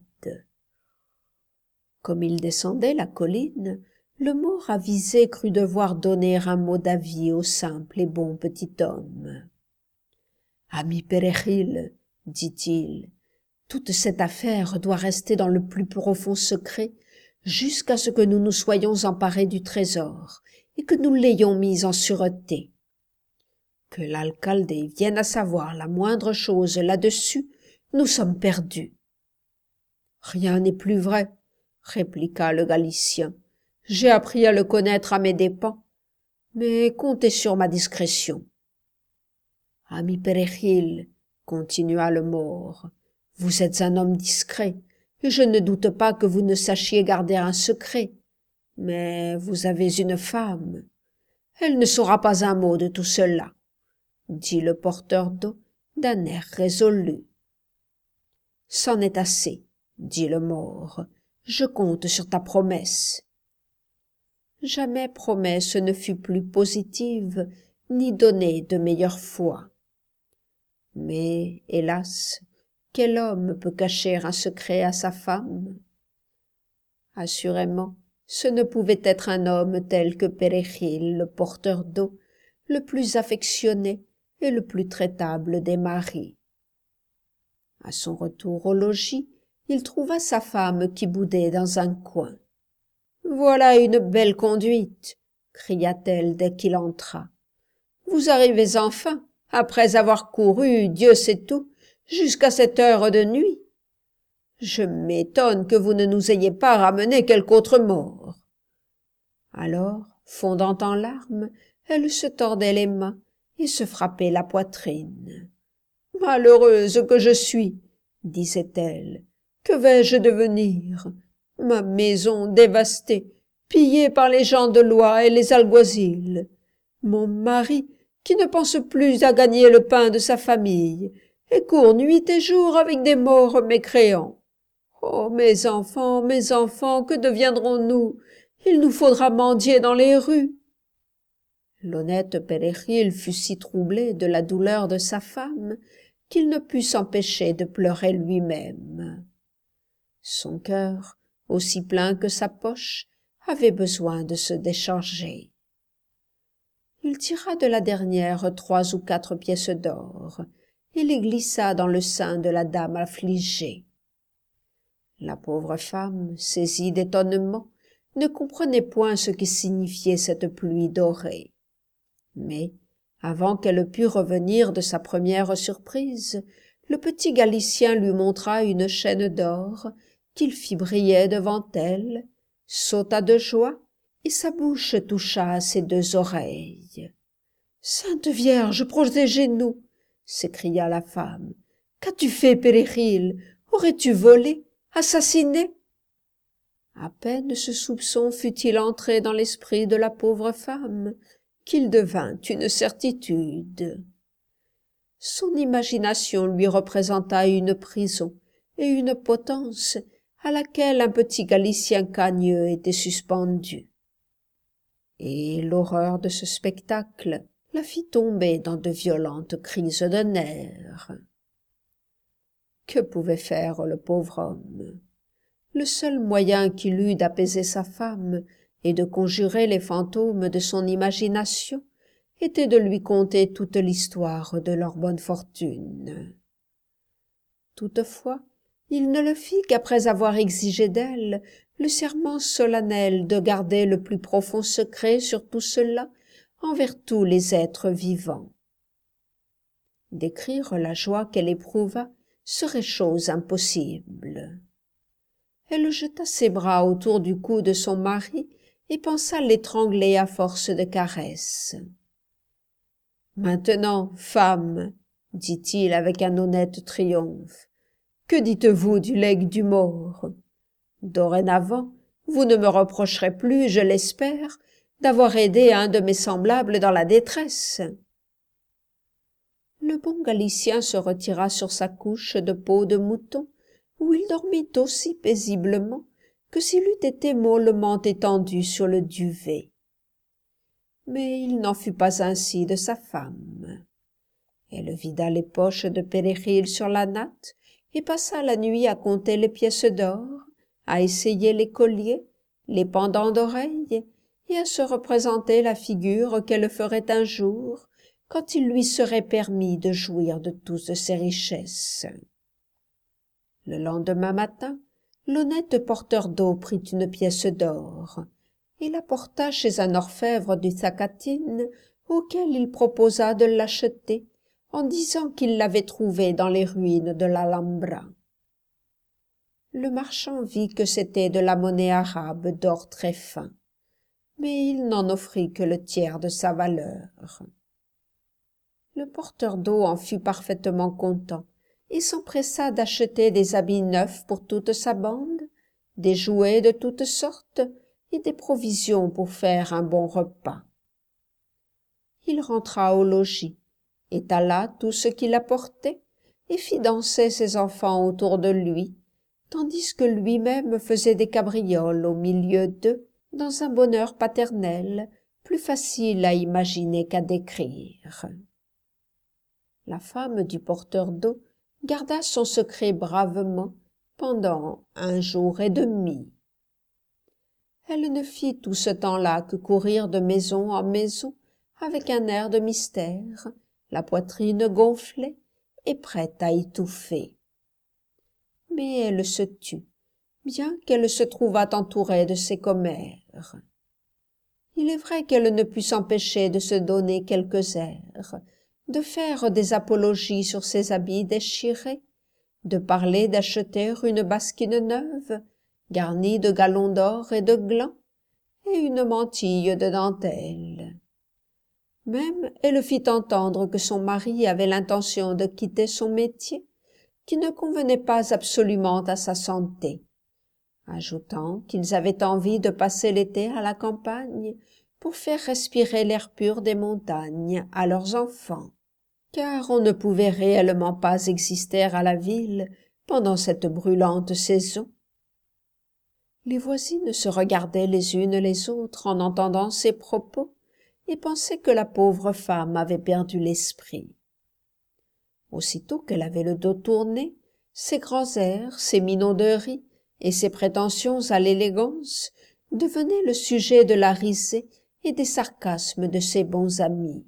Comme ils descendaient la colline, le mort avisé crut devoir donner un mot d'avis au simple et bon petit homme. « Ami Péréchil, dit-il, toute cette affaire doit rester dans le plus profond secret jusqu'à ce que nous nous soyons emparés du trésor et que nous l'ayons mis en sûreté. Que l'alcalde vienne à savoir la moindre chose là-dessus, nous sommes perdus. »« Rien n'est plus vrai, » répliqua le Galicien. « J'ai appris à le connaître à mes dépens, mais comptez sur ma discrétion. »« Ami Péréchil, » continua le mort, « vous êtes un homme discret, et je ne doute pas que vous ne sachiez garder un secret. Mais vous avez une femme. Elle ne saura pas un mot de tout cela, » dit le porteur d'eau, d'un air résolu. « C'en est assez, » dit le mort, « je compte sur ta promesse. » Jamais promesse ne fut plus positive, ni donnée de meilleure foi. Mais, hélas, quel homme peut cacher un secret à sa femme? Assurément, ce ne pouvait être un homme tel que Péréchil, le porteur d'eau, le plus affectionné et le plus traitable des maris. À son retour au logis, il trouva sa femme qui boudait dans un coin. « Voilà une belle conduite !» cria-t-elle dès qu'il entra. « Vous arrivez enfin, après avoir couru, Dieu sait où, jusqu'à cette heure de nuit. Je m'étonne que vous ne nous ayez pas ramené quelque autre mort. » Alors, fondant en larmes, elle se tordait les mains et se frappait la poitrine. « Malheureuse que je suis, disait-elle, que vais-je devenir? Ma maison dévastée, pillée par les gens de loi et les alguazils. Mon mari, qui ne pense plus à gagner le pain de sa famille, et court nuit et jour avec des morts mécréants. Oh, mes enfants, que deviendrons-nous? Il nous faudra mendier dans les rues. » L'honnête Péréchil fut si troublé de la douleur de sa femme qu'il ne put s'empêcher de pleurer lui-même. Son cœur, aussi plein que sa poche, avait besoin de se décharger. Il tira de la dernière 3 ou 4 pièces d'or et les glissa dans le sein de la dame affligée. La pauvre femme, saisie d'étonnement, ne comprenait point ce que signifiait cette pluie dorée. Mais, avant qu'elle pût revenir de sa première surprise, le petit Galicien lui montra une chaîne d'or qu'il fit briller devant elle, sauta de joie, et sa bouche toucha à ses 2 oreilles. « Sainte Vierge, protégez-nous » s'écria la femme. « Qu'as-tu fait, Péréchil? Aurais-tu volé, assassiné ?» À peine ce soupçon fut-il entré dans l'esprit de la pauvre femme qu'il devint une certitude. Son imagination lui représenta une prison et une potence à laquelle un petit Galicien cagneux était suspendu. Et l'horreur de ce spectacle la fit tomber dans de violentes crises de nerfs. Que pouvait faire le pauvre homme? Le seul moyen qu'il eût d'apaiser sa femme et de conjurer les fantômes de son imagination était de lui conter toute l'histoire de leur bonne fortune. Toutefois, il ne le fit qu'après avoir exigé d'elle le serment solennel de garder le plus profond secret sur tout cela envers tous les êtres vivants. Décrire la joie qu'elle éprouva serait chose impossible. Elle jeta ses bras autour du cou de son mari et pensa l'étrangler à force de caresses. « Maintenant, femme, dit-il avec un honnête triomphe, que dites-vous du legs du mort? Dorénavant, vous ne me reprocherez plus, je l'espère, d'avoir aidé un de mes semblables dans la détresse. » Le bon Galicien se retira sur sa couche de peau de mouton, où il dormit aussi paisiblement que s'il eût été mollement étendu sur le duvet. Mais il n'en fut pas ainsi de sa femme. Elle vida les poches de Péréchil sur la natte et passa la nuit à compter les pièces d'or, à essayer les colliers, les pendants d'oreilles, et à se représenter la figure qu'elle ferait un jour, quand il lui serait permis de jouir de toutes ses richesses. Le lendemain matin, l'honnête porteur d'eau prit une pièce d'or et la porta chez un orfèvre du Zacatine auquel il proposa de l'acheter en disant qu'il l'avait trouvée dans les ruines de l'Alhambra. Le marchand vit que c'était de la monnaie arabe d'or très fin, mais il n'en offrit que le tiers de sa valeur. Le porteur d'eau en fut parfaitement content et s'empressa d'acheter des habits neufs pour toute sa bande, des jouets de toutes sortes et des provisions pour faire un bon repas. Il rentra au logis étala tout ce qu'il apportait et fit danser ses enfants autour de lui, tandis que lui-même faisait des cabrioles au milieu d'eux, dans un bonheur paternel plus facile à imaginer qu'à décrire. La femme du porteur d'eau garda son secret bravement pendant 1 jour et demi. Elle ne fit tout ce temps-là que courir de maison en maison avec un air de mystère, la poitrine gonflée et prête à étouffer. Mais elle se tut, bien qu'elle se trouvât entourée de ses commères. Il est vrai qu'elle ne put s'empêcher de se donner quelques airs, de faire des apologies sur ses habits déchirés, de parler d'acheter une basquine neuve, garnie de galons d'or et de glands, et une mantille de dentelle. Même elle fit entendre que son mari avait l'intention de quitter son métier, qui ne convenait pas absolument à sa santé, ajoutant qu'ils avaient envie de passer l'été à la campagne pour faire respirer l'air pur des montagnes à leurs enfants, car on ne pouvait réellement pas exister à la ville pendant cette brûlante saison. Les voisines se regardaient les unes les autres en entendant ces propos et pensaient que la pauvre femme avait perdu l'esprit. Aussitôt qu'elle avait le dos tourné, ses grands airs, ses minauderies et ses prétentions à l'élégance devenaient le sujet de la risée et des sarcasmes de ses bons amis.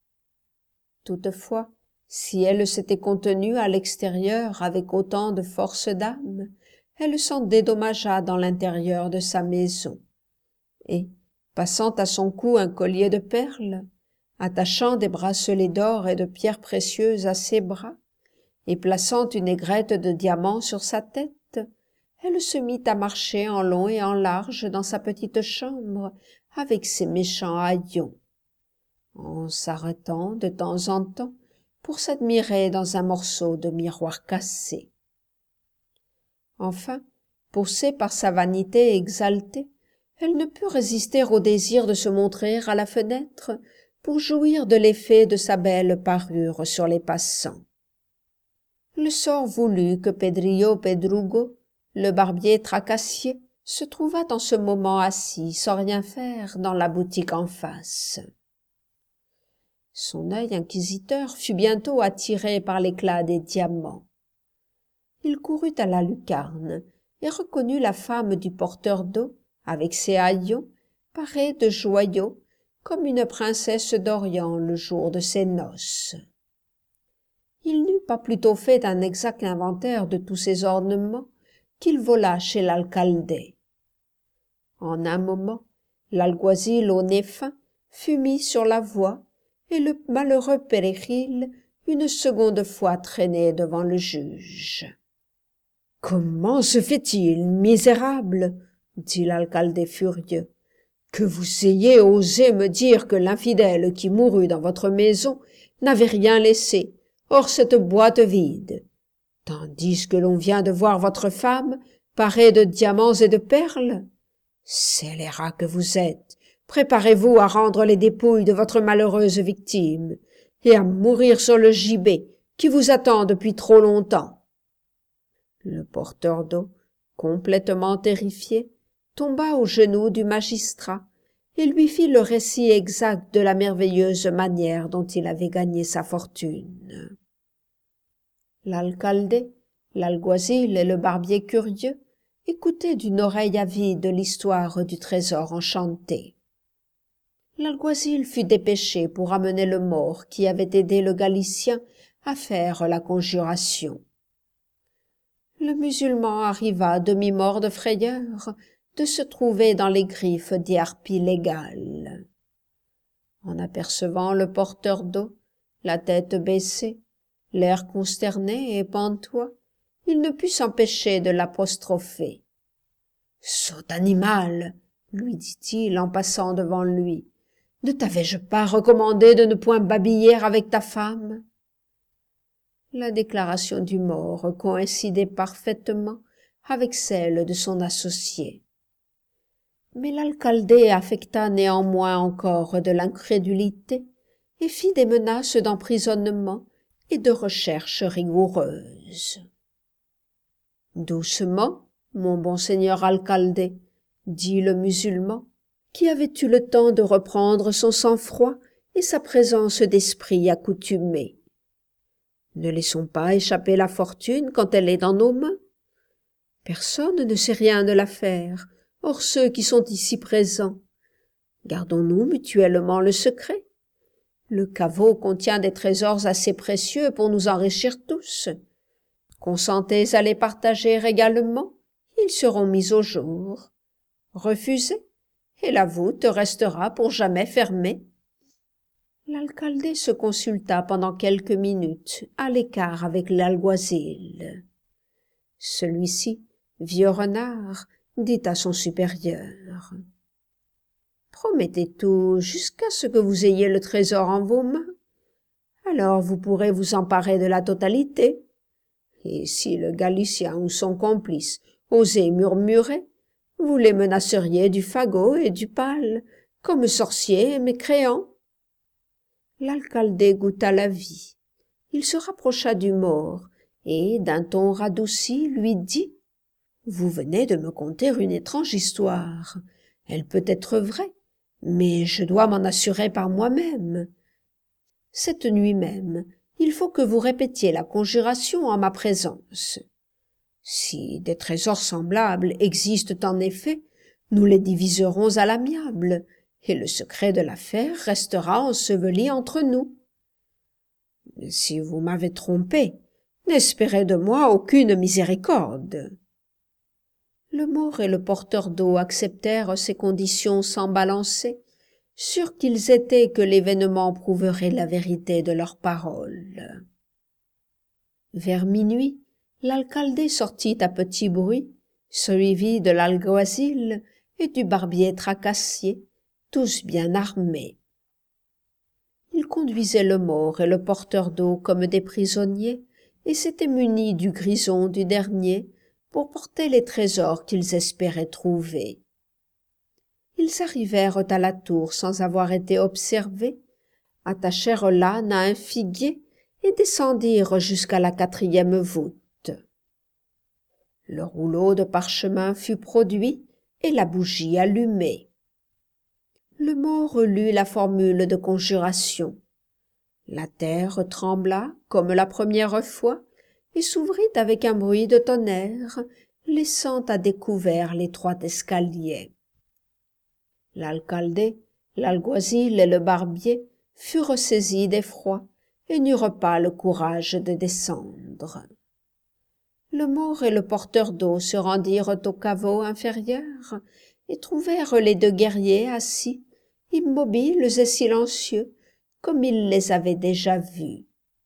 Toutefois, si elle s'était contenue à l'extérieur avec autant de force d'âme, elle s'en dédommagea dans l'intérieur de sa maison, et, passant à son cou un collier de perles, attachant des bracelets d'or et de pierres précieuses à ses bras, et plaçant une aigrette de diamants sur sa tête, elle se mit à marcher en long et en large dans sa petite chambre avec ses méchants haillons, en s'arrêtant de temps en temps pour s'admirer dans un morceau de miroir cassé. Enfin, poussée par sa vanité exaltée, elle ne put résister au désir de se montrer à la fenêtre pour jouir de l'effet de sa belle parure sur les passants. Le sort voulut que Pedrillo Pedrugo, le barbier tracassier, se trouvât en ce moment assis sans rien faire dans la boutique en face. Son œil inquisiteur fut bientôt attiré par l'éclat des diamants. Il courut à la lucarne et reconnut la femme du porteur d'eau, avec ses haillons, parée de joyaux, comme une princesse d'Orient le jour de ses noces. Il n'eut pas plutôt fait un exact inventaire de tous ses ornements qu'il vola chez l'alcaldé. En un moment, l'alguazil au nez fin fut mis sur la voie et le malheureux Pérégil une seconde fois traîné devant le juge. « Comment se fait-il, misérable, dit l'alcaldé furieux, que vous ayez osé me dire que l'infidèle qui mourut dans votre maison n'avait rien laissé, hors cette boîte vide, tandis que l'on vient de voir votre femme parée de diamants et de perles? Scélérat que vous êtes, préparez-vous à rendre les dépouilles de votre malheureuse victime et à mourir sur le gibet qui vous attend depuis trop longtemps. » Le porteur d'eau, complètement terrifié, tomba aux genoux du magistrat et lui fit le récit exact de la merveilleuse manière dont il avait gagné sa fortune. L'alcaldé, l'alguazil et le barbier curieux écoutaient d'une oreille avide l'histoire du trésor enchanté. L'alguazil fut dépêché pour amener le mort qui avait aidé le Galicien à faire la conjuration. Le musulman arriva demi-mort de frayeur de se trouver dans les griffes des harpies légales. En apercevant le porteur d'eau, la tête baissée, l'air consterné et pantois, il ne put s'empêcher de l'apostropher. « Sot animal !» lui dit-il en passant devant lui. « Ne t'avais-je pas recommandé de ne point babiller avec ta femme ?» La déclaration du mort coïncidait parfaitement avec celle de son associé. Mais l'alcaldé affecta néanmoins encore de l'incrédulité et fit des menaces d'emprisonnement et de recherche rigoureuse. « Doucement, mon bon seigneur alcalde, » dit le musulman, qui avait eu le temps de reprendre son sang-froid et sa présence d'esprit accoutumée. « Ne laissons pas échapper la fortune quand elle est dans nos mains. Personne ne sait rien de l'affaire, hors ceux qui sont ici présents. Gardons-nous mutuellement le secret. Le caveau contient des trésors assez précieux pour nous enrichir tous. Consentez à les partager également, ils seront mis au jour. Refusez, et la voûte restera pour jamais fermée. » L'alcalde se consulta pendant quelques minutes à l'écart avec l'alguazil. Celui-ci, vieux renard, dit à son supérieur: « Promettez tout jusqu'à ce que vous ayez le trésor en vos mains. Alors vous pourrez vous emparer de la totalité. Et si le Galicien ou son complice osait murmurer, vous les menaceriez du fagot et du pal, comme sorciers et mécréants. » L'alcalde goûta la vie. Il se rapprocha du mort et, d'un ton radouci, lui dit: « Vous venez de me conter une étrange histoire. Elle peut être vraie, mais je dois m'en assurer par moi-même. Cette nuit même, il faut que vous répétiez la conjuration en ma présence. Si des trésors semblables existent en effet, nous les diviserons à l'amiable, et le secret de l'affaire restera enseveli entre nous. Si vous m'avez trompé, n'espérez de moi aucune miséricorde. » Le mort et le porteur d'eau acceptèrent ces conditions sans balancer, sûrs qu'ils étaient que l'événement prouverait la vérité de leurs paroles. Vers minuit, l'alcalde sortit à petit bruit, suivi de l'alguazil et du barbier tracassier, tous bien armés. Ils conduisaient le mort et le porteur d'eau comme des prisonniers et s'étaient munis du grison du dernier pour porter les trésors qu'ils espéraient trouver. Ils arrivèrent à la tour sans avoir été observés, attachèrent l'âne à un figuier et descendirent jusqu'à la 4e voûte. Le rouleau de parchemin fut produit et la bougie allumée. Le mort lut la formule de conjuration. La terre trembla comme la première fois et s'ouvrit avec un bruit de tonnerre, laissant à découvert l'étroit escalier. L'alcalde, l'alguazil et le barbier furent saisis d'effroi et n'eurent pas le courage de descendre. Le mort et le porteur d'eau se rendirent au caveau inférieur et trouvèrent les 2 guerriers assis, immobiles et silencieux, comme ils les avaient déjà vus.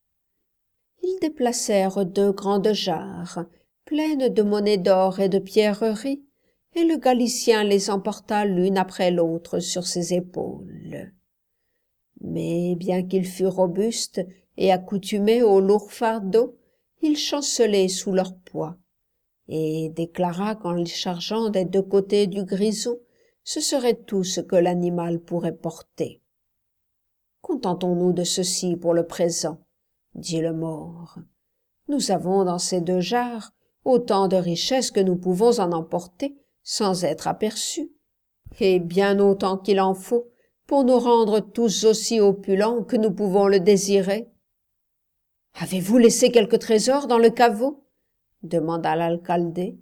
Ils déplacèrent 2 grandes jarres, pleines de monnaies d'or et de pierreries, et le Galicien les emporta l'une après l'autre sur ses épaules. Mais bien qu'il fût robuste et accoutumé au lourd fardeau, il chancelait sous leur poids, et déclara qu'en les chargeant des 2 côtés du grison, ce serait tout ce que l'animal pourrait porter. « Contentons-nous de ceci pour le présent, » dit le mort. « Nous avons dans ces 2 jarres autant de richesses que nous pouvons en emporter sans être aperçus, et bien autant qu'il en faut pour nous rendre tous aussi opulents que nous pouvons le désirer. »« Avez-vous laissé quelque trésor dans le caveau ?» demanda l'alcalde.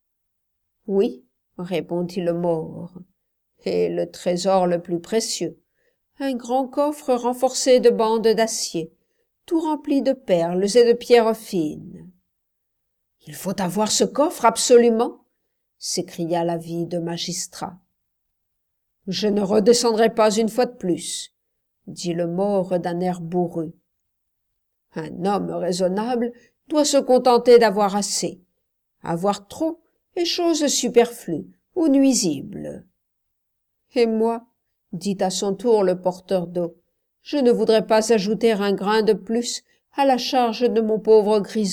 « Oui, » répondit le mort, « et le trésor le plus précieux, un grand coffre renforcé de bandes d'acier, tout rempli de perles et de pierres fines. »« Il faut avoir ce coffre absolument !» s'écria l'avide magistrat. « Je ne redescendrai pas une fois de plus, » dit le mort d'un air bourru. « Un homme raisonnable doit se contenter d'avoir assez. Avoir trop est chose superflue ou nuisible. »« Et moi, » dit à son tour le porteur d'eau, « je ne voudrais pas ajouter un grain de plus à la charge de mon pauvre grison. »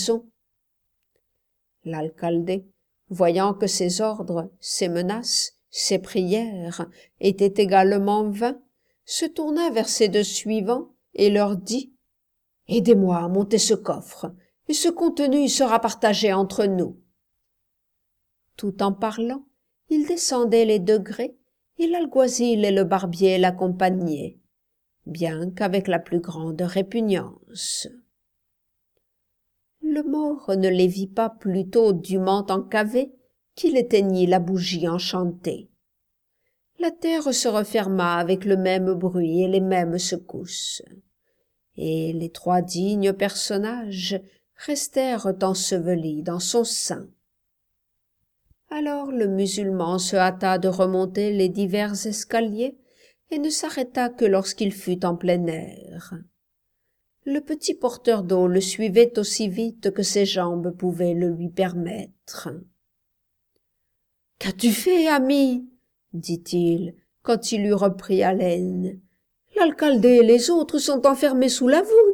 L'alcalde, voyant que ses ordres, ses menaces, ses prières étaient également vains, se tourna vers ses 2 suivants et leur dit « Aidez-moi à monter ce coffre, et ce contenu sera partagé entre nous. » Tout en parlant, il descendait les degrés, et l'alguazil et le barbier l'accompagnaient, bien qu'avec la plus grande répugnance. Le mort ne les vit pas plutôt dûment encavés qu'il éteignit la bougie enchantée. La terre se referma avec le même bruit et les mêmes secousses, et les trois dignes personnages restèrent ensevelis dans son sein. Alors le musulman se hâta de remonter les divers escaliers et ne s'arrêta que lorsqu'il fut en plein air. Le petit porteur d'eau le suivait aussi vite que ses jambes pouvaient le lui permettre. « Qu'as-tu fait, ami ?» dit-il, quand il eut repris haleine. « L'alcalde et les autres sont enfermés sous la voûte. »«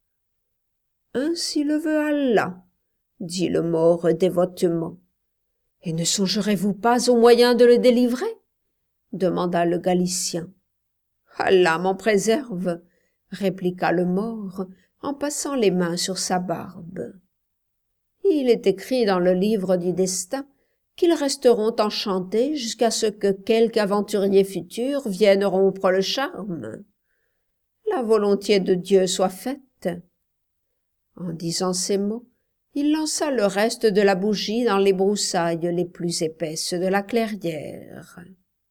Ainsi le veut Allah, » dit le mort dévotement. « Et ne songerez-vous pas au moyen de le délivrer ?» demanda le Galicien. « Allah m'en préserve, » répliqua le mort en passant les mains sur sa barbe. « Il est écrit dans le livre du destin qu'ils resteront enchantés jusqu'à ce que quelque aventurier futur vienne rompre le charme. La volonté de Dieu soit faite. » En disant ces mots, il lança le reste de la bougie dans les broussailles les plus épaisses de la clairière.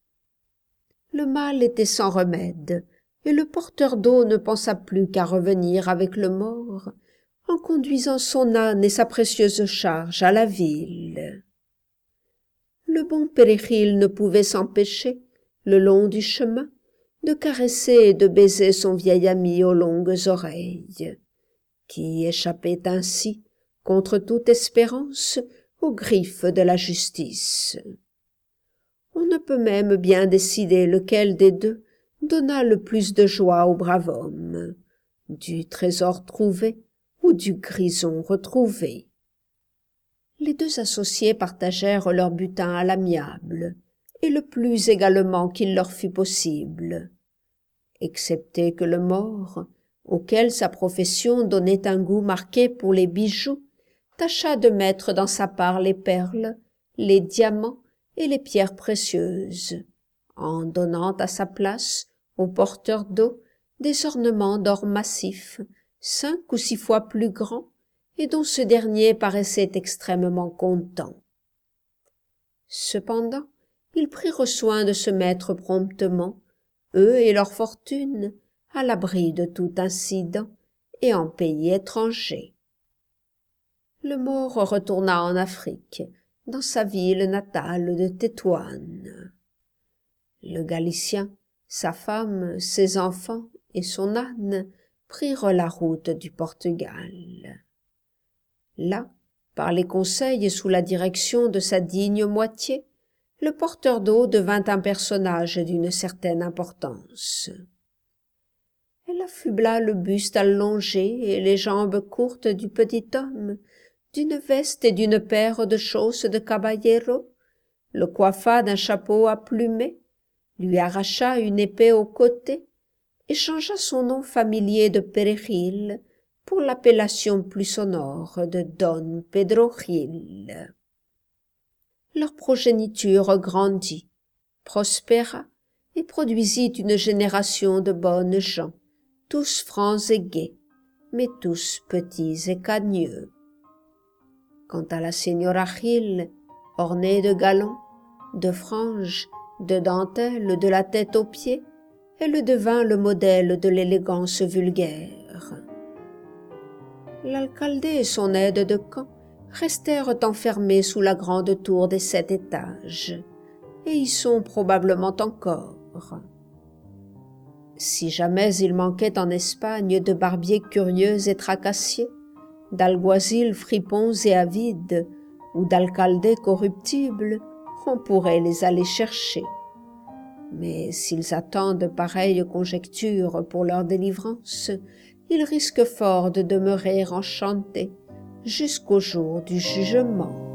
Le mal était sans remède, et le porteur d'eau ne pensa plus qu'à revenir avec le mort, en conduisant son âne et sa précieuse charge à la ville. Le bon Péréchil ne pouvait s'empêcher, le long du chemin, de caresser et de baiser son vieil ami aux longues oreilles, qui échappait ainsi, contre toute espérance, aux griffes de la justice. On ne peut même bien décider lequel des deux donna le plus de joie au brave homme, du trésor trouvé ou du grison retrouvé. Les deux associés partagèrent leur butin à l'amiable, et le plus également qu'il leur fut possible, excepté que le mort, auquel sa profession donnait un goût marqué pour les bijoux, tâcha de mettre dans sa part les perles, les diamants et les pierres précieuses, en donnant à sa place, au porteur d'eau, des ornements d'or massif, 5 ou 6 fois plus grands, et dont ce dernier paraissait extrêmement content. Cependant, ils prirent soin de se mettre promptement, eux et leur fortune, à l'abri de tout incident et en pays étranger. Le mort retourna en Afrique, dans sa ville natale de Tétouane. Le Galicien, sa femme, ses enfants et son âne prirent la route du Portugal. Là, par les conseils et sous la direction de sa digne moitié, le porteur d'eau devint un personnage d'une certaine importance. Elle affubla le buste allongé et les jambes courtes du petit homme d'une veste et d'une paire de chausses de caballero, le coiffa d'un chapeau à plumet, lui arracha une épée au côté et changea son nom familier de Péréchil pour l'appellation plus sonore de Don Pedro Gil. Leur progéniture grandit, prospéra et produisit une génération de bonnes gens, tous francs et gais, mais tous petits et cagneux. Quant à la señora Gil, ornée de galons, de franges, de dentelles de la tête aux pieds, elle devint le modèle de l'élégance vulgaire. L'alcalde et son aide de camp restèrent enfermés sous la grande tour des 7 étages, et y sont probablement encore. Si jamais il manquait en Espagne de barbiers curieux et tracassiers, d'alguazils fripons et avides, ou d'alcaldes corruptibles, on pourrait les aller chercher. Mais s'ils attendent pareille conjecture pour leur délivrance, ils risquent fort de demeurer enchantés jusqu'au jour du jugement.